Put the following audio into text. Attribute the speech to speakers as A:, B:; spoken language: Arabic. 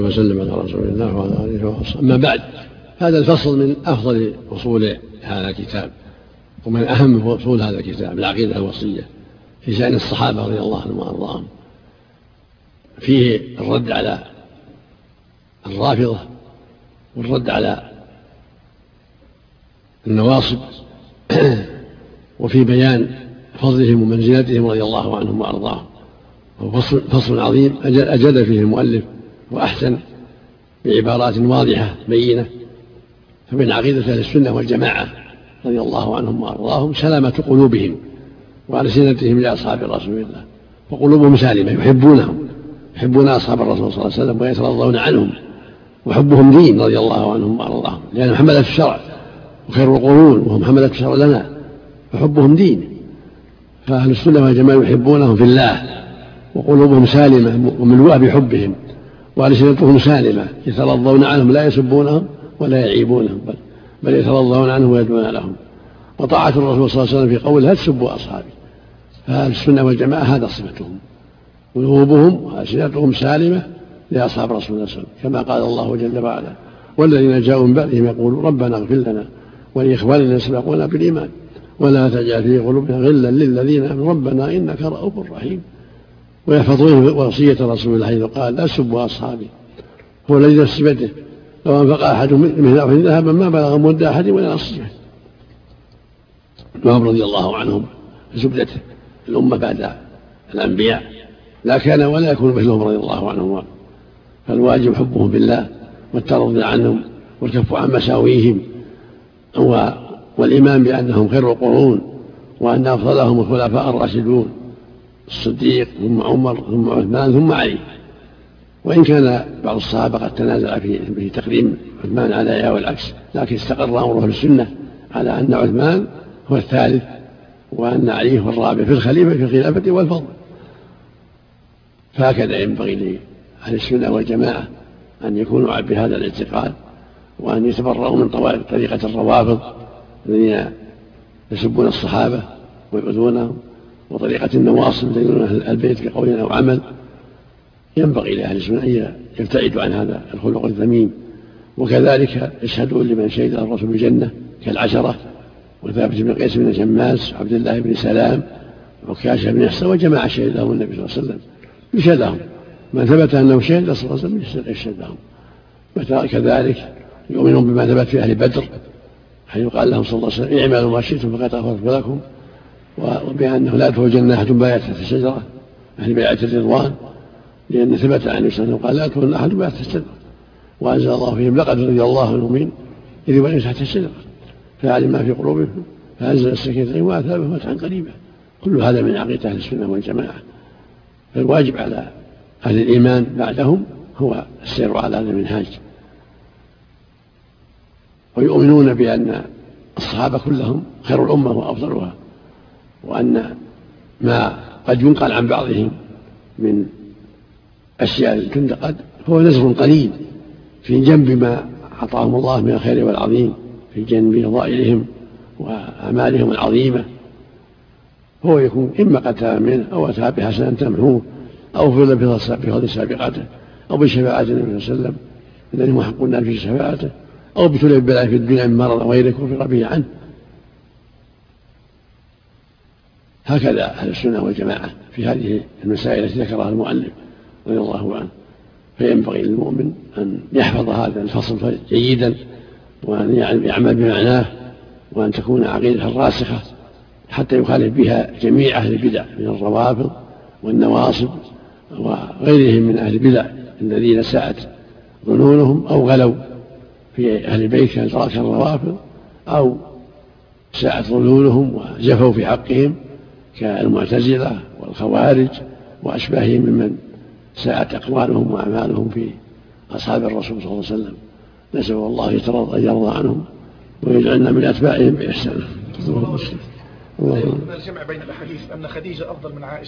A: وسلم على رسول الله وعلى آله وصحبه. أما بعد، هذا الفصل من أفضل فصول هذا الكتاب ومن أهم فصول هذا الكتاب، العقيدة الوصية في شأن الصحابة رضي الله عنهم وأرضاهم. فيه الرد على الرافضة والرد على النواصب وفي بيان فضلهم ومنزلتهم رضي الله عنهم وأرضاهم. فصل عظيم أجاد فيه المؤلف وأحسن بعبارات واضحة بينة. فمن عقيدة أهل السنة والجماعة رضي الله عنهم وأرضاهم سلامة قلوبهم وألسنتهم لأصحاب رسول الله، وقلوبهم سالمة، يحبون أصحاب الرسول صلى الله عليه وسلم ويترضون عنهم، وحبهم دين رضي الله عنهم وأرضاهم، لأنهم حملة الشرع وخير القرون وهم حملة الشرع لنا، فحبهم دين. فأهل السنة والجماعة يحبونهم في الله وقلوبهم سالمة وملوءة بحبهم، وألسنتهم سالمة يترضون عنهم، لا يسبونهم ولا يعيبونهم، بل يترضون عنهم ويدعون لهم. وطاعة الرسول صلى الله عليه وسلم في قوله لا تسبوا أصحابي. فأهل السنة والجماعة هذا صفتهم، قلوبهم وألسنتهم سالمة لأصحاب رسول الله صلى الله عليه وسلم، كما قال الله جل وعلا والذين جاءوا من بعدهم يقولون ربنا اغفر لنا ولإخواننا الذين سبقونا بالإيمان ولا تجعل في قلوبنا غلا للذين آمنوا ربنا إنك رؤوف رحيم. ويحفظون وصية رسول الله حيث قال لا تسبوا أصحابي هو الذي نفس بيده لو أنفق أحد من أحد ذهبا ما بلغ مد أحد ولا نصيبه. وهم رضي الله عنهم زبدته الأمة بعد الأنبياء، لا كان ولا يكون مثلهم رضي الله عنهم. فالواجب حبهم بالله والترضي عنهم والكف عن مساويهم، والإيمان بأنهم خير القرون وأن أفضلهم الخلفاء الراشدون الصديق ثم عمر ثم عثمان ثم علي. وإن كان بعض الصحابة قد تنازع في تقديم عثمان على إياه والعكس، لكن استقر أمره السنة على أن عثمان هو الثالث وأن علي هو الرابع في الخلافة والفضل. فهكذا ينبغي لأهل السنة والجماعة أن يكونوا بهذا الاعتقاد، وأن يتبرؤوا من طريقة الروافض الذين يسبون الصحابة ويؤذونهم، وطريقة النواصب الذين أهل البيت بقول أو عمل. ينبغي لأهل السنة أن يبتعدوا عن هذا الخلق الذميم، وكذلك يشهدون لمن شهد الرسول بالجنة كالعشرة وثابت بن قيس بن شماس وعبد الله بن سلام وعكاشة بن حصن وجماعة شهد لهم النبي صلى الله عليه وسلم، يشهد لهم من ثبت أنه شهد صلى الله عليه وسلم يشهد لهم. كذلك يؤمنون بما ثبت في أهل بدر حيث قال لهم صلى الله عليه وسلم اعملوا ما شئتم فقد غفرت لكم، وبأنه لا يدخل الجنة أحد بايعت تحت الشجرة أهل بيعة الرضوان، لأن ثبت عن النبي قال لا يدخل أحد بايعت تحت الشجرة، وأنزل الله فيهم لقد رضي الله عن المؤمنين إذ يبايعون تحت الشجرة فعلم ما في قلوبهم فأنزل السكينة وأثابهم فتحا قريبا. كل هذا من عقيدة أهل السنة والجماعة. فالواجب على أهل الإيمان بعدهم هو السير على هذا المنهاج. ويؤمنون بأن الصحابة كلهم خير الأمة وأفضلها، وأن ما قد ينقل عن بعضهم من أشياء تنتقد فهو نزر قليل في جنب ما أعطاهم الله من الخير والعظيم، في جنب فضائلهم وأعمالهم العظيمة. هو يكون إما قد تاب منه أو أتى بحسنة تمحوه أو فضل بفضل سابقاته أو بشفاعة النبي صلى الله عليه وسلم الذي محق النار في شفاعته أو ابتلي بالله في الدنيا من مرض غيره كفر به عنه. هكذا أهل السنة والجماعة في هذه المسائل التي ذكرها المؤلف رضي الله عنه. فينبغي للمؤمن أن يحفظ هذا الفصل جيدا وأن يعمل بمعناه، وأن تكون عقيدته راسخة حتى يخالف بها جميع أهل البدع من الروافض والنواصب وغيرهم من أهل البدع الذين ساءت ظنونهم أو غلوا في أهل البيت كالروافض أو ساءت ظنونهم وجفوا في حقهم كالمعتزلة والخوارج وأشباههم ممن ساءت أقوالهم وأعمالهم في أصحاب الرسول صلى الله عليه وسلم. نسأل الله أن يرضى عنهم ويجعلنا من أتباعهم بإحسان.
B: الجمع بين الأحاديث أن خديجة أفضل من عائشة